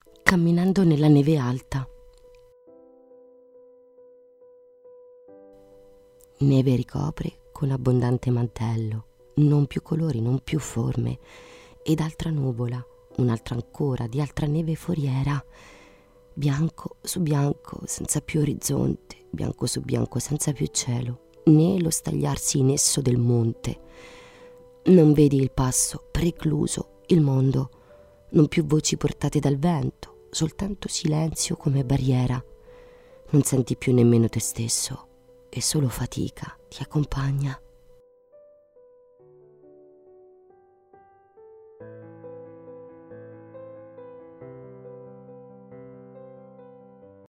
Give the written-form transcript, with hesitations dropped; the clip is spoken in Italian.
camminando nella neve alta. Neve ricopre con abbondante mantello, non più colori, non più forme, ed altra nuvola, un'altra ancora, di altra neve foriera, bianco su bianco, senza più orizzonte, bianco su bianco, senza più cielo, né lo stagliarsi in esso del monte. Non vedi il passo, precluso, il mondo, non più voci portate dal vento, soltanto silenzio come barriera. Non senti più nemmeno te stesso, e solo fatica ti accompagna.